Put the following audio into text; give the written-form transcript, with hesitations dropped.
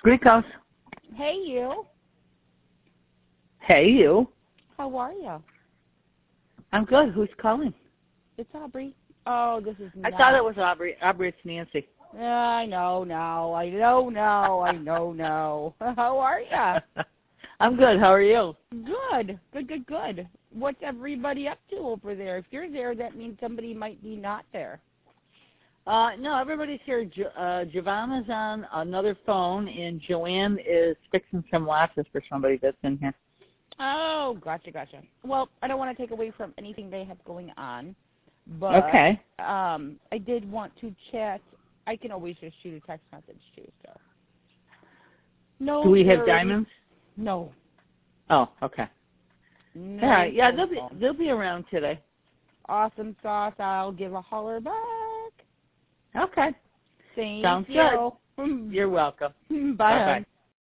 Greekos. Hey, you. Hey, you. How are you? I'm good. Who's calling? It's Aubrey. Oh, this is I thought it was Aubrey. Aubrey, it's Nancy. I know now. I know now. How are you? I'm good. How are you? Good. What's everybody up to over there? If you're there, that means somebody might be not there. No, everybody's here. Giovanna's on another phone, and Joanne is fixing some watches for somebody that's in here. Oh, gotcha. Well, I don't want to take away from anything they have going on, but okay. I did want to chat. I can always just shoot a text message too. So. No. Do we have diamonds? No. Oh, okay. No, All right. Yeah, they'll be around today. Awesome sauce. I'll give a holler back. Okay. Thank Sounds you. good. You're welcome. Bye. Bye-bye.